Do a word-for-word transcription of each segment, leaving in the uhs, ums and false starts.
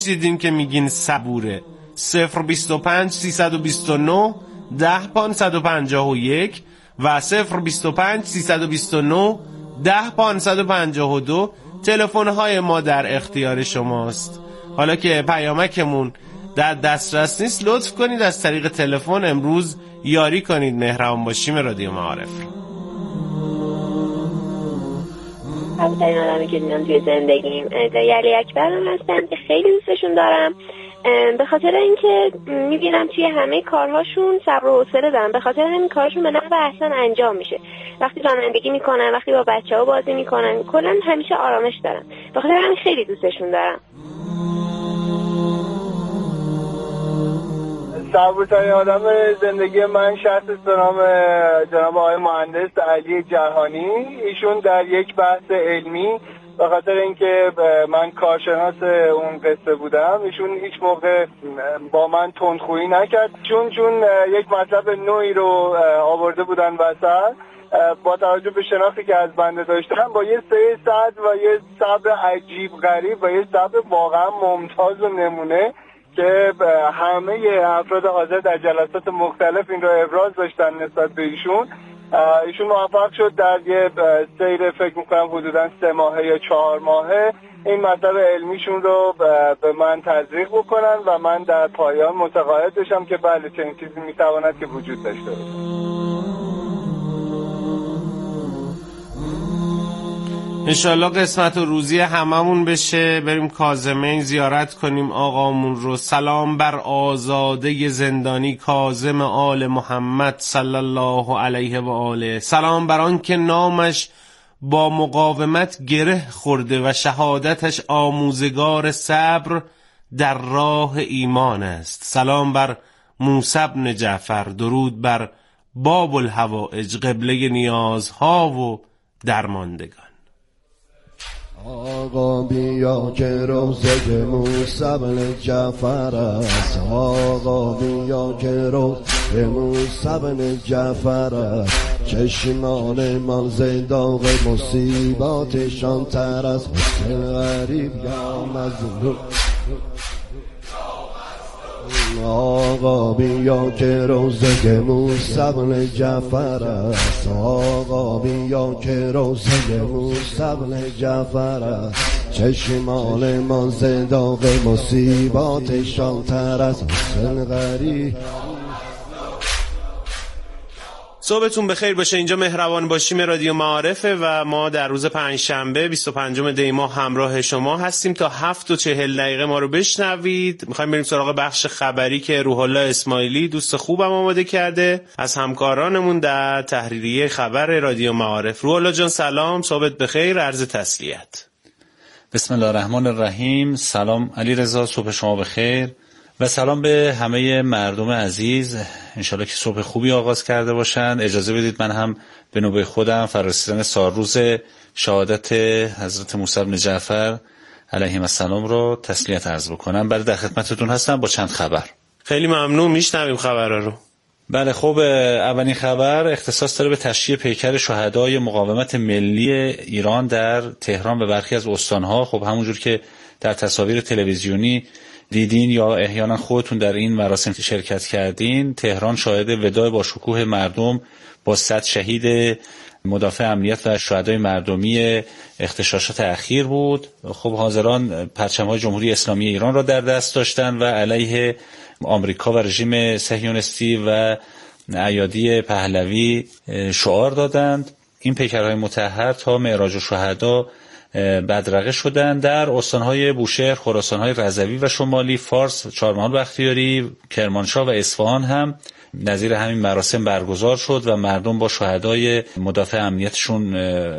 دیدیم که میگین صبوره. صفر بیست و پنج سیصد و بیست و نه ده پانصد و پنجاه و یک و صفر بیست و پنج سیصد و بیست و نه ده پانصد و پنجاه و دو تلفن‌های ما در اختیار شماست. حالا که پیامکمون در دسترس نیست، لطف کنید از طریق تلفن امروز یاری کنید مهربان باشیم رادیو معارف. همترین آدمی که دیدم توی زندگیم یلی اکبرم هستن که خیلی دوستشون دارم، به خاطر اینکه میبینم توی همه کارهاشون صبر و حوصله دارن، به خاطر همین کارشون به نحو احسن انجام میشه. وقتی رانندگی میکنن، وقتی با بچه‌ها بازی میکنن، کلا همیشه آرامش دارن، به خاطر همین خیلی دوستشون دارم. صبورترین آدم زندگی من شخص به نام جناب آقای مهندس علی جهانی. ایشون در یک بحث علمی، به خاطر اینکه من کارشناس اون قصه بودم، ایشون هیچ موقع با من تندخویی نکرد، چون چون یک مطلب نوعی رو آورده بودن وسط، با توجه به شناختی که از بنده داشتم، با یه سه صد و یه صبر عجیب غریب و یه صبر واقعا ممتاز و نمونه که همه افراد حاضر در جلسات مختلف این رو ابراز داشتن نسبت به ایشون، ایشون موفق شد در یه سیر فکر میکنم حدودا سه ماهه یا چهار ماهه این مطلب علمیشون رو به من تزریق بکنن و من در پایان متقاعد بشم که بله چنین چیزی میتواند که وجود داشته باشه. انشالله قسمت و روزی هممون بشه، بریم کاظمین زیارت کنیم آقامون رو. سلام بر آزاده زندانی کاظم آل محمد صلی الله علیه و آله. سلام بر آن که نامش با مقاومت گره خورده و شهادتش آموزگار صبر در راه ایمان است. سلام بر موسی بن جعفر، درود بر باب الحوائج، قبله نیازها و درماندگان. آقا بیا که روزه موسی بن جعفر است، آقا بیا که روزه موسی بن جعفر است، چشمان من زنداغ مصیباتشان تر از حسن غریب یا مظلوم. آقا بیا که روزه موسی بن جعفر است، آقا بیا که روزه موسی بن جعفر است، چشمان من زنداغ مصیباتشان تر از حسن غریب. صبحتون بخیر باشه. اینجا مهربان باشیم رادیو معارفه و ما در روز پنجشنبه بیست و پنجم دی ماه همراه شما هستیم تا هفت و چهل دقیقه ما رو بشنوید. میخوایم بریم سراغ بخش خبری که روح الله اسماعیلی دوست خوبم آماده کرده از همکارانمون در تحریریه خبر رادیو معارف. روح الله جان سلام، صبحت بخیر، عرض تسلیت. بسم الله الرحمن الرحیم. سلام علی رضا، صبح شما بخیر و سلام به همه مردم عزیز. انشالله که صبح خوبی آغاز کرده باشن. اجازه بدید من هم به نوبه خودم فرارسیدن سالروز شهادت حضرت موسی بن جعفر علیهم السلام رو تسلیت عرض بکنم. بعد در خدمتتون هستم با چند خبر. خیلی ممنون، میشنویم خبرها رو. بله خب، اولین خبر اختصاص داره به تشییع پیکر شهدای مقاومت ملی ایران در تهران و برخی از استانها. خب همونجور که در تصاویر تلویزیونی دیدین یا احیانا خودتون در این مراسم شرکت کردین، تهران شاهد وداع با شکوه مردم با صد شهید مدافع امنیت و شهدای مردمی اغتشاشات اخیر بود. خب حاضران پرچم‌های جمهوری اسلامی ایران را در دست داشتن و علیه آمریکا و رژیم صهیونیستی و ایادی پهلوی شعار دادند. این پیکرهای مطهر تا معراج الشهدا بدرقه شدن. در استانهای بوشهر، خراسانهای رضوی و شمالی، فارس، چهارمحال بختیاری، کرمانشاه و اصفهان هم نظیر همین مراسم برگزار شد و مردم با شهدای مدافع امنیتشون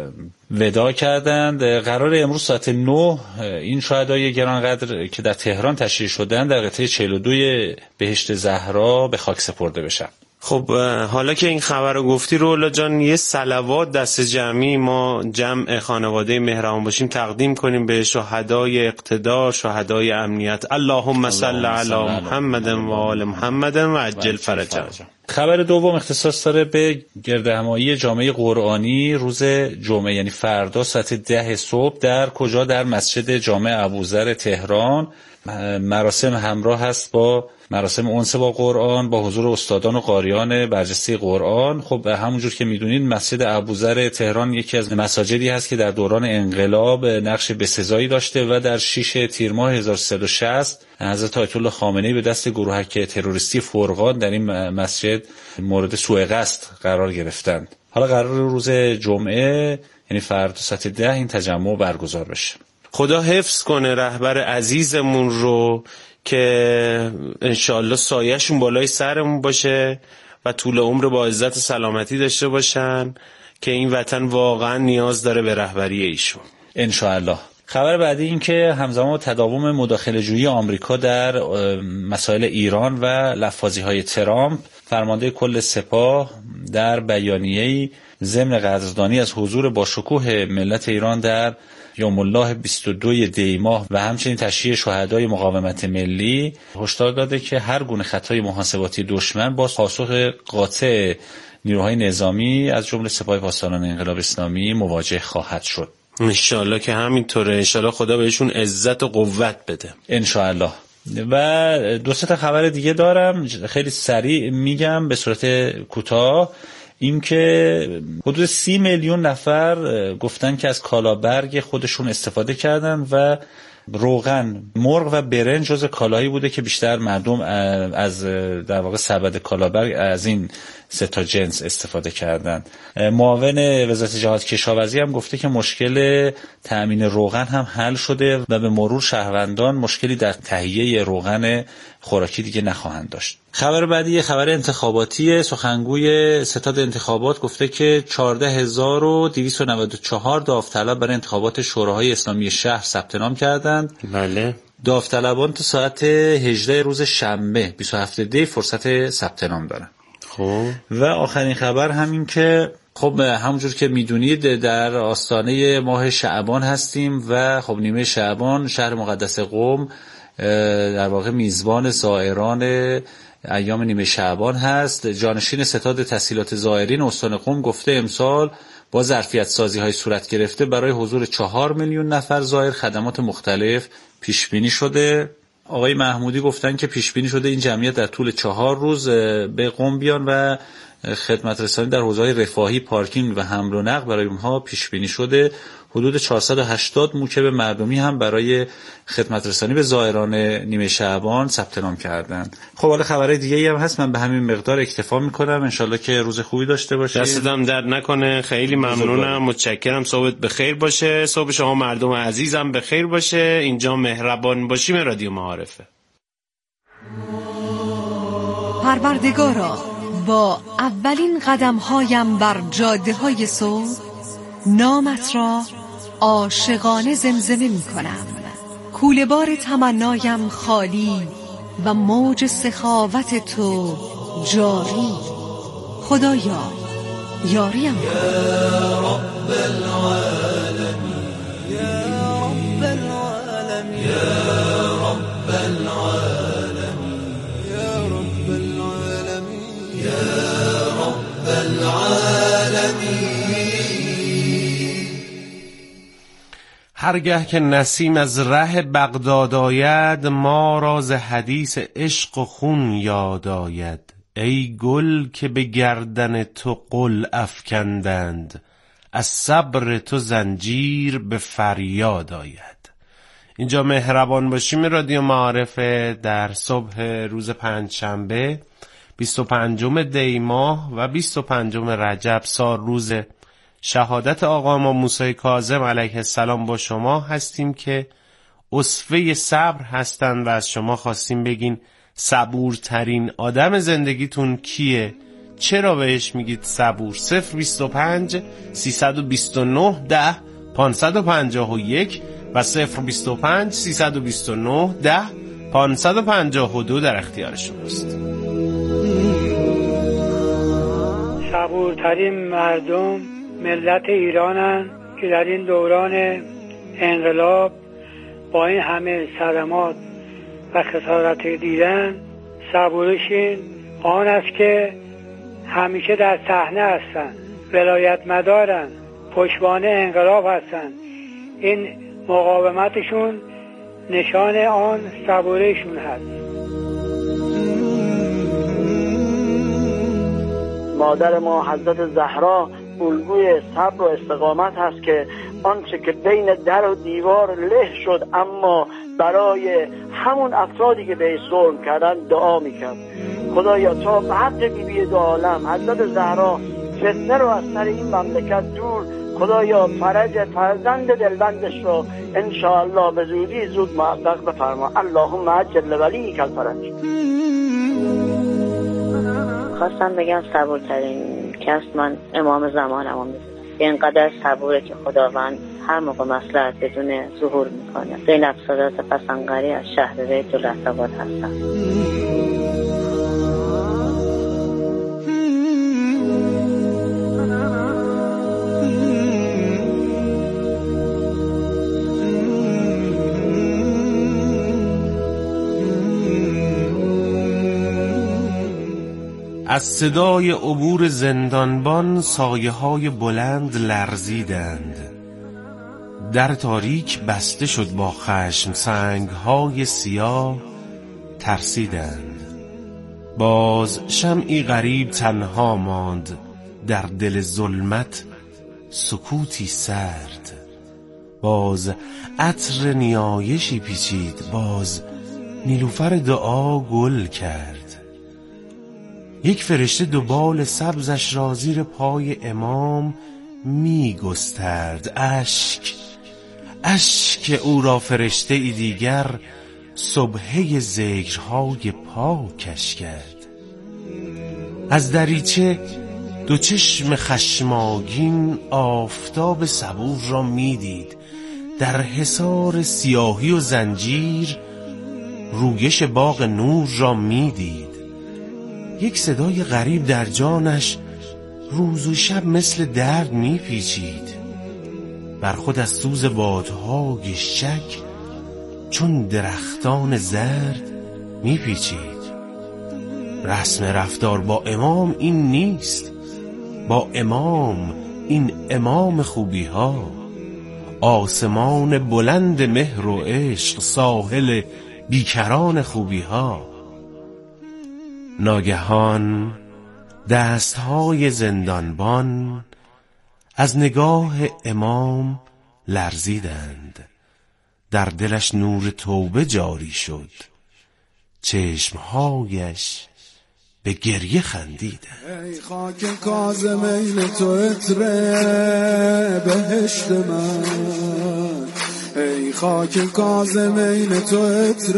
وداع کردند. قرار امروز ساعت نه این شهدای گرانقدر که در تهران تشییع شدند در قطعه چهل و دو بهشت زهرا به خاک سپرده بشن. خب حالا که این خبر رو گفتی رولا جان، یه صلوات دست جمعی ما جمع خانواده مهربان باشیم تقدیم کنیم به شهدای اقتدار، شهدای امنیت. اللهم صل علی محمد و آل محمد و عجل فرجهم. خبر دوم اختصاص داره به گردهمایی جامعه قرآنی روز جمعه، یعنی فردا ساعت ده صبح. در کجا؟ در مسجد جامع ابوذر تهران. مراسم همراه هست با مراسم انس با قرآن با حضور استادان و قاریان برجسته قرآن. خب همونجور که میدونید مسجد ابوذر تهران یکی از مساجدی هست که در دوران انقلاب نقش بسزایی داشته و در شش تیر ماه هزار و سیصد و شصت حضرت آیت الله خامنه‌ای به دست گروهک تروریستی فرقان در این مسجد مورد سوء قصد قرار گرفتند. حالا قرار روز جمعه یعنی فردا ساعت ده این تجمع برگزار بشه. خدا حفظ کنه رهبر عزیزمون رو که انشالله سایه‌شون بالای سرمون باشه و طول عمر با عزت و سلامتی داشته باشن که این وطن واقعا نیاز داره به رهبری ایشون انشالله. خبر بعدی این که همزمان با تداوم مداخله‌جویی آمریکا در مسائل ایران و لفاظی‌های ترامپ، فرمانده کل سپاه در بیانیه‌ای ضمن قدردانی از حضور با شکوه ملت ایران در یوم الله بیست و دو دی ماه و همچنین تشییع شهدای مقاومت ملی هشدار داده که هر گونه خطای محاسباتی دشمن با پاسخ قاطع نیروهای نظامی از جمله سپاه پاسداران انقلاب اسلامی مواجه خواهد شد. انشالله که همینطوره. انشالله خدا بهشون عزت و قوت بده انشالله. و دو سه تا خبر دیگه دارم خیلی سریع میگم به صورت کوتاه. این که حدود سی میلیون نفر گفتن که از کالابرگ خودشون استفاده کردن و روغن، مرغ و برنج جز کالایی بوده که بیشتر مردم از در واقع سبد کالابرگ از این سه تا جنس استفاده کردن. معاون وزارت جهاد کشاورزی هم گفته که مشکل تأمین روغن هم حل شده و به مرور شهروندان مشکلی در تهیه روغن خوراکی دیگه نخواهند داشت. خبر بعدی یه خبر انتخاباتی. سخنگوی ستاد انتخابات گفته که چهارده هزار و دویست و نود و چهار داوطلب برای انتخابات شوراهای اسلامی شهر ثبت نام کردند. بله. داوطلبان تا ساعت هجده روز شنبه بیست و هفت دی فرصت ثبت نام دارن. خب و آخرین خبر همین که خب همونجور که میدونید در آستانه ماه شعبان هستیم و خب نیمه شعبان شهر مقدس قم در واقع میزبان زائران ایام نیمه شعبان هست. جانشین ستاد تسهیلات زائرین استان قم گفته امسال با ظرفیت سازی های صورت گرفته برای حضور چهار میلیون نفر زائر خدمات مختلف پیش بینی شده. آقای محمودی گفتن که پیش بینی شده این جمعیت در طول چهار روز به قم بیان و خدمت رسانی در حوزه‌های رفاهی، پارکینگ و حمل و نقل برای اونها پیش بینی شده. حدود چهارصد و هشتاد موکب مردمی هم برای خدمت رسانی به زائران نیمه شعبان ثبت نام کردند. خب حالا خبرهای دیگه‌ای هم هست، من به همین مقدار اکتفا می‌کنم. انشالله که روز خوبی داشته باشید. دستتم درد نکنه. خیلی ممنونم، متشکرم. صحبت بخیر باشه. صبح شما مردم عزیزم بخیر باشه. اینجا مهربان باشیم رادیو معارفه. پروردگارا با اولین قدم‌هایم بر جاده‌های صبح نامت را عاشقانه زمزمه می‌کنم. کوله بار تمنایم خالی و موج سخاوت تو جاری. خدایا یاریم کن. یا رب العالمین یا رب العالمین یا رب العالمین یا رب العالمین یا رب العالمین. هرگه که نسیم از ره بغداد آید، ما را ز حدیث عشق و خون یاد آید. ای گل که به گردن تو قل افکندند، از صبر تو زنجیر به فریاد آید. اینجا مهربان باشیم رادیو معارفه در صبح روز پنجشنبه بیست و پنجم دی ماه و بیست و پنجم رجب سال روز شهادت آقا ما موسی کاظم علیه السلام با شما هستیم که اسوه صبر هستند و از شما خواستیم بگین صبورترین آدم زندگیتون کیه؟ چرا بهش میگید صبور؟ صفر بیست و پنج سیصد و بیست و نه ده پانصد و پنجاه و یک و صفر بیست و پنج سیصد و بیست و نه ده پانصد و پنجاه و دو در اختیار شماست. صبورترین مردم ملت ایرانن که در این دوران انقلاب با این همه صدمات و خسارت دیدن صبورشین آن است که همیشه در صحنه هستن، ولایت مدارن، پشتوانه انقلاب هستن. این مقاومتشون نشان آن صبورشون هست. مادر ما حضرت زهرا الگوی صبر و استقامت هست که آنچه که بین در و دیوار له شد اما برای همون افرادی که به ظلم کردن دعا میکرد. خدایا تا به حق بیبی دو عالم حضرت زهرا فتنه رو از سر این مملکت دور، خدایا فرج فرزند دلبندش رو انشاءالله به زودی زود محقق بفرما. اللهم عجل ولیک الفرج. خواستم بگم صبورترین کس من امام زمانم رو میدونم. اینقدر صبوره که خداوند هر موقع مصلحت بدونه ظهور میکنه. زینب سادات پسنگری از شهر ریت العتبات هستم. از صدای عبور زندانبان سایه های بلند لرزیدند. در تاریک بسته شد با خشم، سنگ های سیاه ترسیدند. باز شمعی غریب تنها ماند، در دل ظلمت سکوتی سرد. باز عطر نیایشی پیچید، باز نیلوفر دعا گل کرد. یک فرشته دو بال سبزش را زیر پای امام می گسترد. اشک اشک او را فرشته ای دیگر سبحه ذکرهای پاکش کرد. از دریچه دو چشم خشماگین آفتاب صبور را می دید. در حصار سیاهی و زنجیر رویش باغ نور را می دید. یک صدای غریب در جانش روز و شب مثل درد می پیچید. بر خود از سوز بادهای شک چون درختان زرد می پیچید. رسم رفتار با امام این نیست. با امام این امام خوبی ها. آسمان بلند مهر و عشق، ساحل بیکران خوبی ها. ناگهان دستهای زندانبان از نگاه امام لرزیدند. در دلش نور توبه جاری شد، چشمهایش به گریه خندیدند. ای خاک کاظمین تو عطر بهشت من، ای خاک کاظمین تو عطر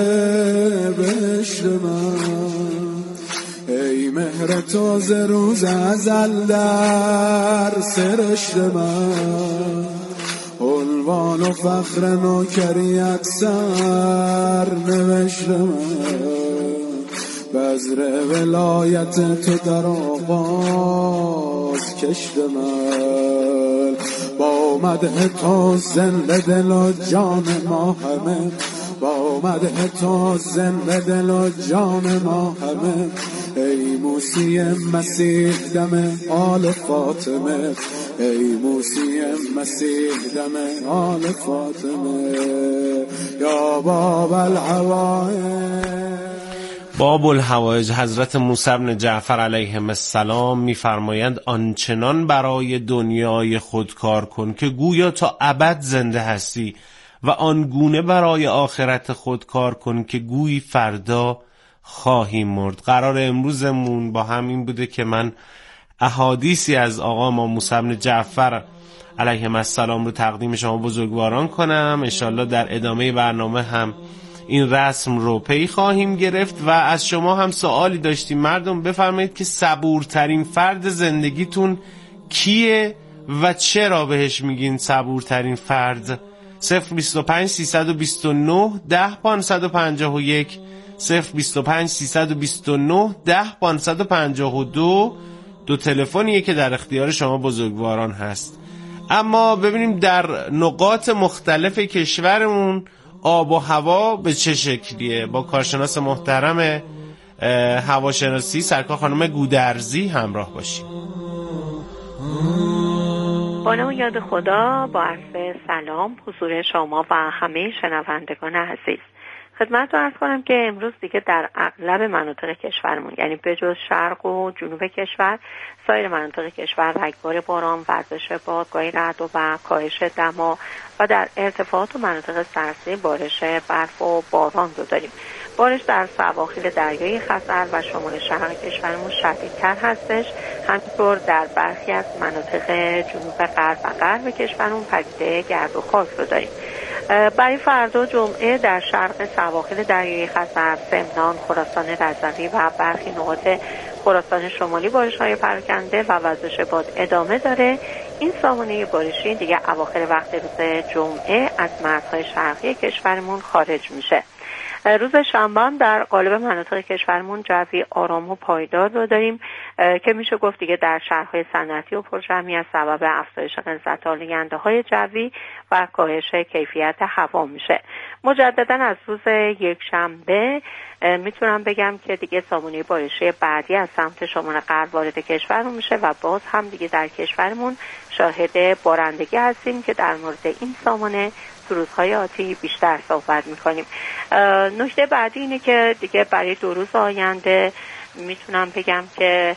بهشت من، ای مهر تو ز روز ازل در سرشت من، عنوان و فخر نوکریت سر نوشت من، بذر ولایت تو در آغاز کشت من، با مدح تو زنده دل و جان ما همه، با مدح تو زنده دل و جان ما همه، ای موسی مسیح دم آل فاطمه، ای موسی مسیح دم آل فاطمه، یا باب الحوائج. باب الحوائج حضرت موسی بن جعفر علیه السلام می‌فرمایند آنچنان برای دنیای خود کار کن که گویا تا ابد زنده هستی و آنگونه برای آخرت خود کار کن که گویی فردا خواهی مرد. قرار امروزمون با همین بوده که من احادیثی از آقا ما موسی بن جعفر علیه السلام رو تقدیم شما بزرگواران کنم. انشالله در ادامه برنامه هم این رسم رو پی خواهیم گرفت و از شما هم سوالی داشتیم. مردم بفرمایید که صبورترین فرد زندگیتون کیه و چرا بهش میگین صبورترین فرد؟ صفر بیست و پنج سیصد و بیست و نه ده پانصد و پنجاه و یک، صفر بیست و پنج سیصد و بیست و نه ده پانصد و پنجاه و دو دو تلفنیه که در اختیار شما بزرگواران هست. اما ببینیم در نقاط مختلف کشورمون آب و هوا به چه شکلیه. با کارشناس محترم هواشناسی سرکار خانم گودرزی همراه باشیم. با نام یاد خدا، با عرض سلام حضور شما و همه شنوندگان عزیز. خدمت رو عرض کنم که امروز دیگه در اغلب مناطق کشورمون، یعنی به جز شرق و جنوب کشور، سایر مناطق کشور رگبار باران، وزش باد، گاهی رعد و کاهش دما و در ارتفاعات و مناطق سرسبز بارش برف و باران رو داریم. بارش در سواحل دریای خزر و شمال شرق کشورمون شدیدتر هستش. همینطور در برخی از مناطق جنوب غرب و غرب کشورمون پدیده گرد و خاک رو داریم. برای فردا جمعه در شرق سواحل دریای خزر، سمنان، خراسان رضوی و برخی نقاط خراسان شمالی بارش‌های پراکنده و وزش باد ادامه داره. این سامانه بارشی دیگه اواخر وقت روز جمعه از مرزهای شرقی کشورمون خارج میشه. روز شنبه هم در قالب مناطق کشورمون جوی آرام و پایدار رو داریم که میشه گفت دیگه در شهرهای صنعتی و پرجمعیت از سبب افزایش غلظت آلوده‌های جوی و کاهش کیفیت هوا میشه. مجددا از روز یک شنبه میتونم بگم که دیگه سامانه بارشی بعدی از سمت شمال غرب وارد کشورمون میشه و باز هم دیگه در کشورمون شاهد بارندگی هستیم که در مورد این سامانه تو روزهای آتی بیشتر صحبت میکنیم. نکته بعدی اینه که دیگه برای دو روز آینده میتونم بگم که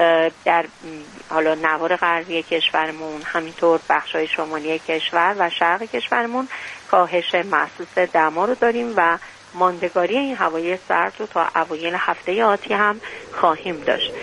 در حالا نوار غربی کشورمون، همینطور بخشای شمالی کشور و شرق کشورمون کاهش محسوس دما رو داریم و ماندگاری این هوای سرد رو تا اوایل هفته آتی هم خواهیم داشت.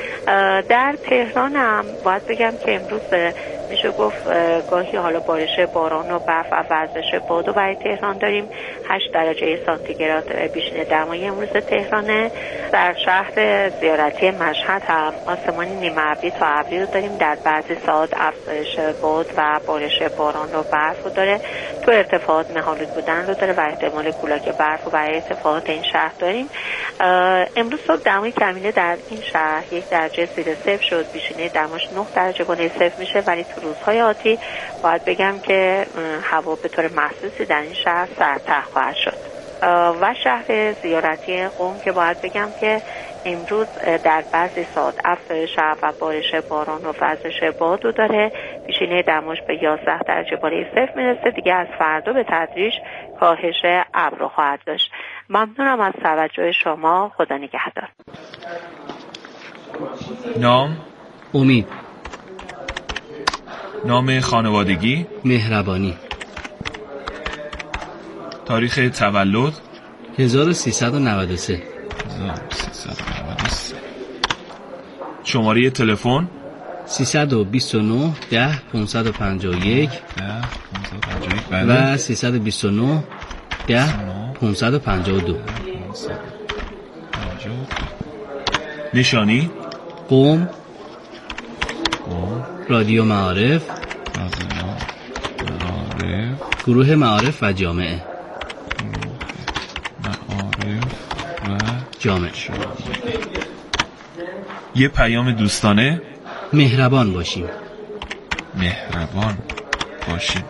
در تهران هم باید بگم که امروز میشه گفت گاهی حالا بارش باران و برف و وزش باد رو برای تهران داریم. هشت درجه سانتیگراد بیشتر دمای امروز تهرانه. در شهر زیارتی مشهد هم آسمان نیمه ابری تا ابری رو داریم. در بعضی ساعات افزایش باد و بارش باران و برف رو داره. تو ارتفاعات مه‌آلود بودن رو داره و احتمال کولاک برف رو برای ارتفاعات این شهر داریم. امروز صبح دمای کمینه در این شهر یک درجه زیر صفر شد. بیشینه دماش نه درجه بالای صفر میشه، ولی تو روزهای آتی باید بگم که هوا به طور محسوسی در این شهر سردتر خواهد شد. و شهر زیارتی قم که باید بگم که امروز در بعضی ساعات افزایش و بارش باران و وزش باد رو داره. بیشینه دماش به یازده درجه بالای صفر میرسه. دیگه از فردا به تدریج کاهش ابر رو خواهد داشت. ممنونم از توجه شما. خدا نگهدار. نام؟ امید. نام خانوادگی؟ مهربانی. تاریخ تولد؟ هزار و سیصد و نود و سه. هزار و سیصد و نود و سه. شماره تلفن؟ سیصد و بیست و نه ده پانصد و پنجاه و یک و سیصد و بیست و نه ده پانصد و پنجاه و دو. نشانی؟ قم، رادیو معارف، گروه معارف و جامعه. معارف و جامعه. یه پیام دوستانه؟ مهربان باشیم. مهربان باشیم.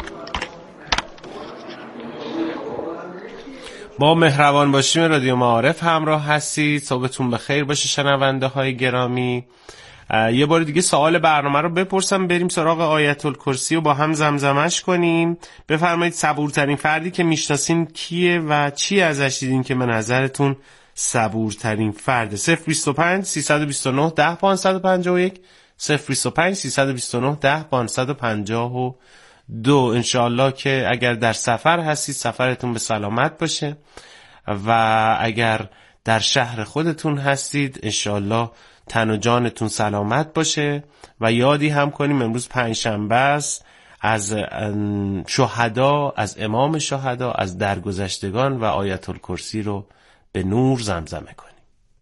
با مهربان باشیم رادیو معارف همراه هستید. صبحتون بخیر باشه شنونده های گرامی. یه بار دیگه سوال برنامه رو بپرسم، بریم سراغ آیت الکرسی و با هم زمزمش کنیم. بفرمایید صبورترین فردی که میشناسین کیه و چی ازش دیدین که به نظرتون صبورترین فرده؟ صفر بیست و پنج سیصد و بیست و نه ده پانصد و پنجاه و یک صفر بیست و پنج سیصد و بیست و نه ده پانصد و پنجاه و دو. انشاءالله که اگر در سفر هستید سفرتون به سلامت باشه و اگر در شهر خودتون هستید انشاءالله تن و جانتون سلامت باشه. و یادی هم کنیم امروز پنجشنبه است، از شهدا، از امام شهدا، از درگذشتگان و آیت الکرسی رو به نور زمزمه کنیم.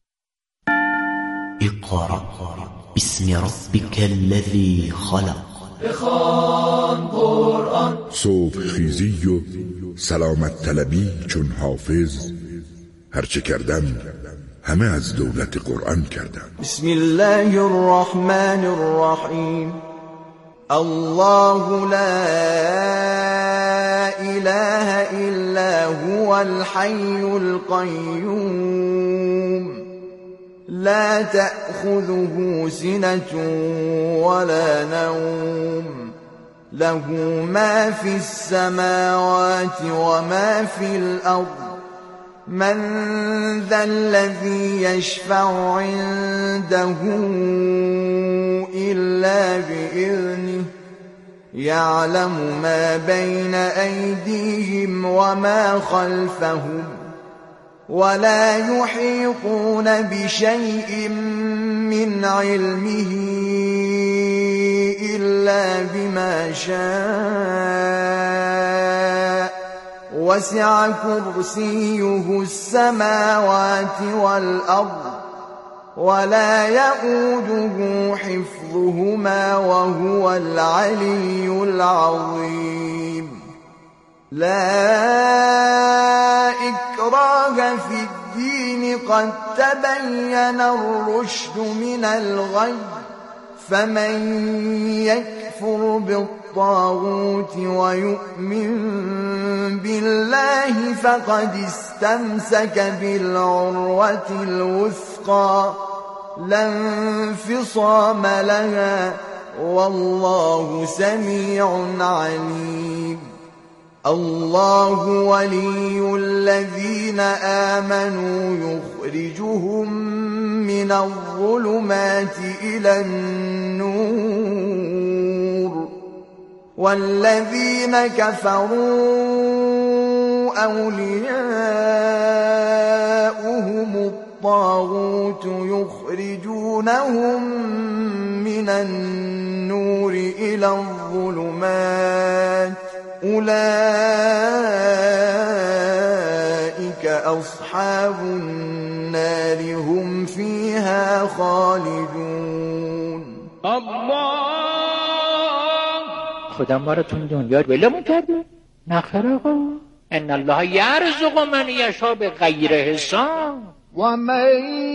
اقرأ باسم ربک الذی خلق. بخوان قرآن. صبح خیزی و سلامت طلبی چون حافظ، هرچه کردم همه از دولت قرآن کردم. بسم الله الرحمن الرحیم. الله لا اله الا هو الحي القيوم لا تأخذه سنة ولا نوم له ما في السماوات وما في الأرض من ذا الذي يشفع عنده إلا بإذنه يعلم ما بين أيديهم وما خلفهم ولا يحيطون بشيء من علمه إلا بما شاء وسع كرسيه السماوات والأرض ولا يؤوده حفظهما وهو العلي العظيم لا إكراه في الدين قد تبين الرشد من الغي فمن يكفر بالطاغوت ويؤمن بالله فقد استمسك بالعروة الوثقى لا انفصام لها والله سميع عليم الله ولي الذين آمنوا يخرجهم من الظلمات إلى النور والذين كفروا أولياؤهم الطاغوت يخرجونهم من النور إلى الظلمات أولئك أصحاب النار هم فيها خالدون الله خدا ما رو تو دنیا ولمون کرده؟ نخیر آقا ان الله یرزق من یشاء بغیر حساب و من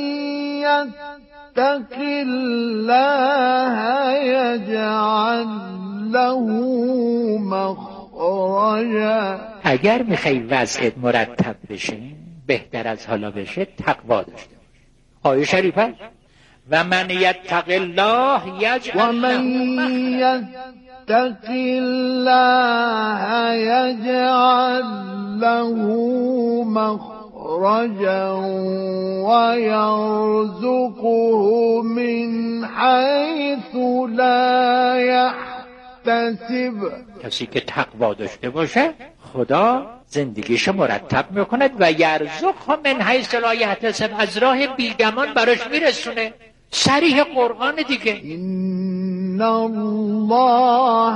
یتق الله یجعل له مخرجا. اگر میخوای وضعت مرتب بشه بهتر از حالا بشه تقوا داشته باش. آیه شریفه و من یتق الله یجعل اتق الله يجعل له مخرجا ويرزقه من حيث لا يحتسب. کسی که تقوا داشته باشه خدا زندگیشو مرتب میکند و یرزقه من حیث لا یحتسب، از راه بیگمان براش میرسونه. صریح قرآن دیگه. ان الله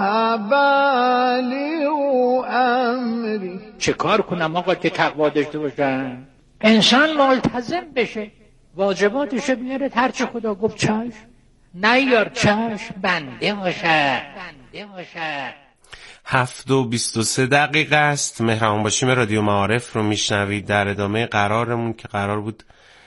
بالغ امری. چه کار کنم آقا که تقوا داشته باشن؟ انسان ملتزم بشه، واجباتشو بیاره، هرچی خدا گفت چشم، نیار چشم، بنده باشه بنده باشه. هفت و بیست و سه دقیقه است. مهربان باشیم رادیو معارف رو میشنوید. در ادامه قرارمون که قرار بود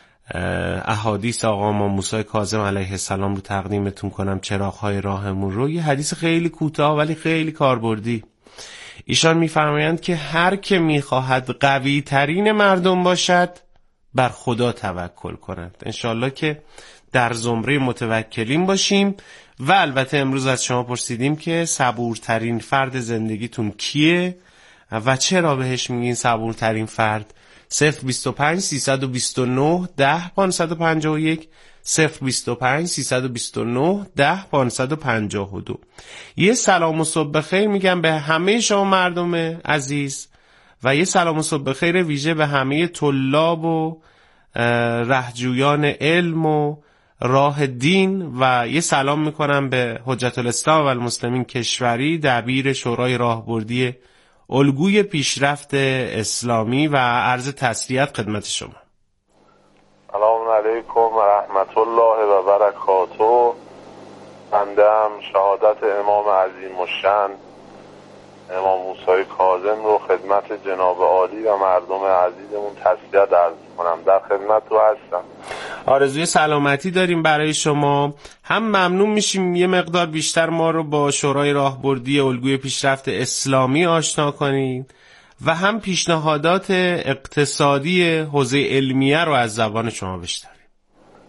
احادیث آقا امام موسی کاظم علیه السلام رو تقدیمتون کنم، چراغ‌های راهمون رو، یه حدیث خیلی کوتاه ولی خیلی کاربردی. ایشان میفرمایند که هر که میخواهد قوی ترین مردم باشد بر خدا توکل کند. انشالله که در زمره متوکلین باشیم. و البته امروز از شما پرسیدیم که صبورترین فرد زندگیتون کیه و چرا بهش میگین صبورترین فرد؟ صفر بیست و پنج سیصد و بیست و نه ده پانصد و پنجاه و یک صفر بیست و پنج سیصد و بیست و نه ده پانصد و پنجاه و دو. یه سلام و صبح بخیر میگم به همه شما مردم عزیز و یه سلام و صبح بخیر ویژه به همه طلاب و رهجویان علم و راه دین و یه سلام میکنم به حجت الاسلام و المسلمین کشوری، دبیر شورای راهبردی الگوی پیشرفت اسلامی و عرض تسلیت خدمت شما. سلام علیکم و رحمت الله و برکاته. بندم شهادت امام عظیم الشأن امام موسی کاظم رو خدمت جناب عالی و مردم عزیزمون تسلیت عرض کنم. در خدمت رو هستم. آرزوی سلامتی داریم برای شما. هم ممنون میشیم یه مقدار بیشتر ما رو با شورای راهبردی الگوی پیشرفت اسلامی آشنا کنید و هم پیشنهادات اقتصادی حوزه علمیه رو از زبان شما بشنویم.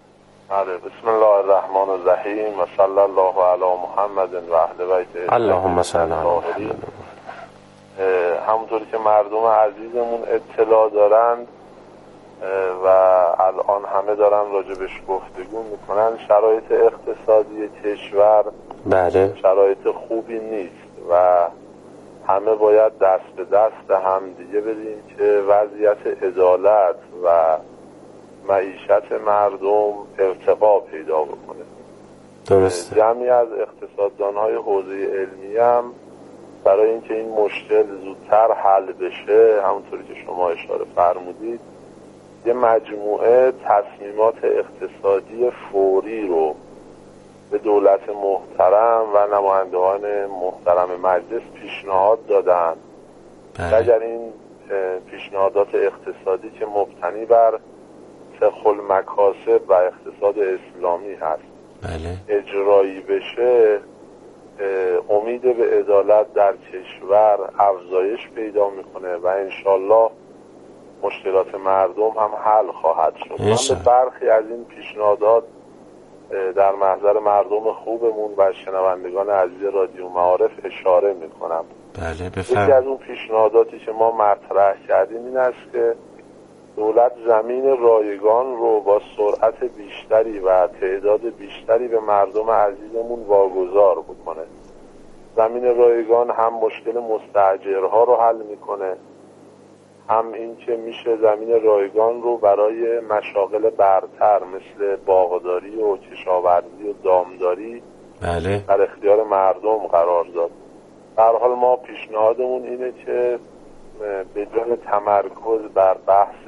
بله. بسم الله الرحمن الرحیم و صلی الله علی محمد و اهل بیت اللهم صل علی محمد. همونطوری که مردم عزیزمون اطلاع دارند و الان همه دارن راجبش گفتگو میکنن، شرایط اقتصادی کشور بله شرایط خوبی نیست و همه باید دست به دست هم دیگه بدیم که وضعیت عدالت و معیشت مردم ارتقا پیدا بکنه. درسته. جمعی از اقتصاددانهای حوزه علمی هم برای اینکه این مشکل زودتر حل بشه، همونطوری که شما اشاره فرمودید، یه مجموعه تصمیمات اقتصادی فوری رو به دولت محترم و نمایندگان محترم مجلس پیشنهاد دادن. اگر این پیشنهادات اقتصادی که مبتنی بر فقه المکاسب و اقتصاد اسلامی هست بله. اجرایی بشه، امید به عدالت در کشور افزایش پیدا میکنه و انشالله مشکلات مردم هم حل خواهد شد. من به برخی از این پیشنهادات در محضر مردم خوبمون و شنوندگان عزیز رادیو معارف اشاره میکنم. بله بفرمایید. یکی از اون پیشنهاداتی که ما مطرح کردیم این است که دولت زمین رایگان رو با سرعت بیشتری و تعداد بیشتری به مردم عزیزمون واگذار بکنه. زمین رایگان هم مشکل مستاجرها رو حل میکنه، هم این که میشه زمین رایگان رو برای مشاغل برتر مثل باغداری و کشاورزی و دامداری بله. در اختیار مردم قرار داد. در حال ما پیشنهادمون اینه که به جای تمرکز بر بحث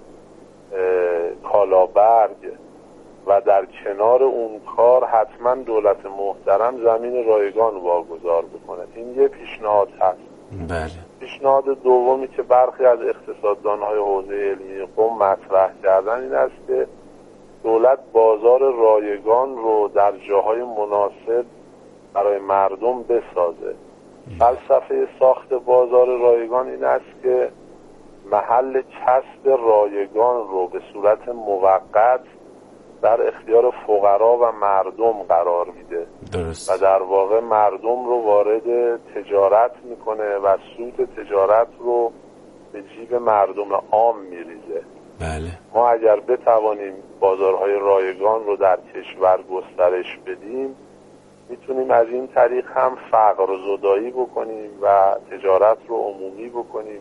کالابرگ و در کنار اون کار حتما دولت محترم زمین رایگان واگذار بکنه. این یه پیشنهاد هست. بله. پیشنهاد دومی که برخی از اقتصاددانهای حوزه علمی قم مطرح کردن این است که دولت بازار رایگان رو در جاهای مناسب برای مردم بسازه. فلسفه ساخت بازار رایگان این است که محل کسب رایگان رو به صورت موقت در اختیار فقرا و مردم قرار میده. درست. و در واقع مردم رو وارد تجارت میکنه و سود تجارت رو به جیب مردم عام میریزه. بله. ما اگر بتوانیم بازارهای رایگان رو در کشور گسترش بدیم، میتونیم از این طریق هم فقر زدایی بکنیم و تجارت رو عمومی بکنیم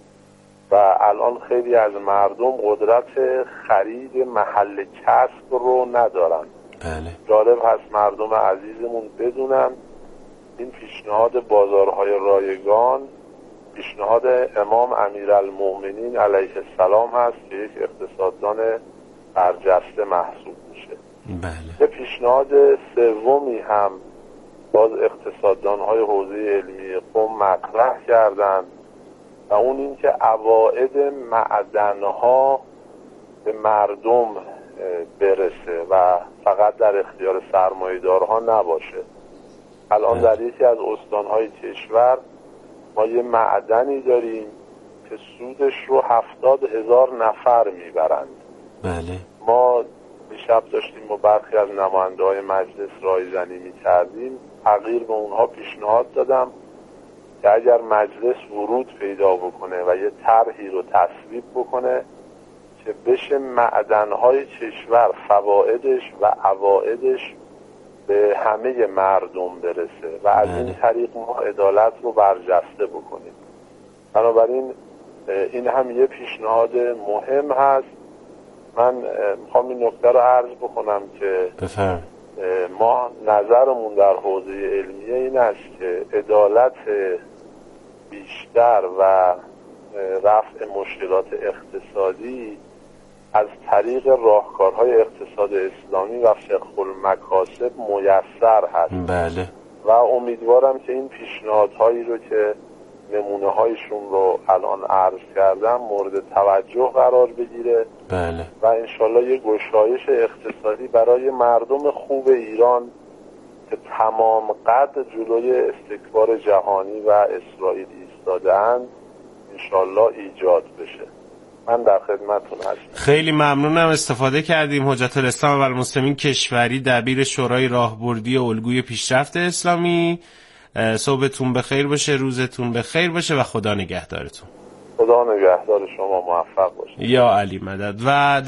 و الان خیلی از مردم قدرت خرید محل کسب رو ندارن. بله. جالب هست مردم عزیزمون بدونن این پیشنهاد بازارهای رایگان پیشنهاد امام امیرالمؤمنین علیه السلام هست که یک اقتصاددان برجسته محسوب میشه. بله. یه پیشنهاد سومی هم باز اقتصاددانهای حوزه علمی قم مطرح کردن و اون این که عواید معدنها به مردم برسه و فقط در اختیار سرمایه‌دارها نباشه. الان در یکی از استانهای کشور ما یه معدنی داریم که سودش رو هفتاد هزار نفر میبرند. بله. ما دیشب داشتیم با برخی از نماینده‌های مجلس رایزنی می‌کردیم، تغییر به اونها پیشنهاد دادم که اگر مجلس ورود پیدا بکنه و یه طرحی رو تصویب بکنه که بشه معدن‌های کشور فوائدش و عوائدش به همه مردم برسه و از این طریق ما عدالت رو برجسته بکنیم. بنابراین این هم یه پیشنهاد مهم هست. من میخوام این نکته رو عرض بکنم که بفرم. ما نظرمون در حوزه علمیه این است که عدالت بیشتر و رفع مشکلات اقتصادی از طریق راهکارهای اقتصاد اسلامی و فقه المکاسب میسر هست. بله. و امیدوارم که این پیشنهادهایی رو که نمونه هایشون رو الان عرض کردم مورد توجه قرار بگیره. بله. و انشالله یه گشایش اقتصادی برای مردم خوب ایران که تمام قد جلوی استکبار جهانی و اسرائیل ایستاده‌اند انشالله ایجاد بشه. من در خدمتتون هستم. خیلی ممنونم، استفاده کردیم. حجت الاسلام و المسلمین کشوری، دبیر شورای راهبردی الگوی پیشرفت اسلامی. صبحتون بخیر باشه، روزتون بخیر باشه و خدا نگهدارتون. خدا نگهدار شما، موفق باشید. یا علی مدد. و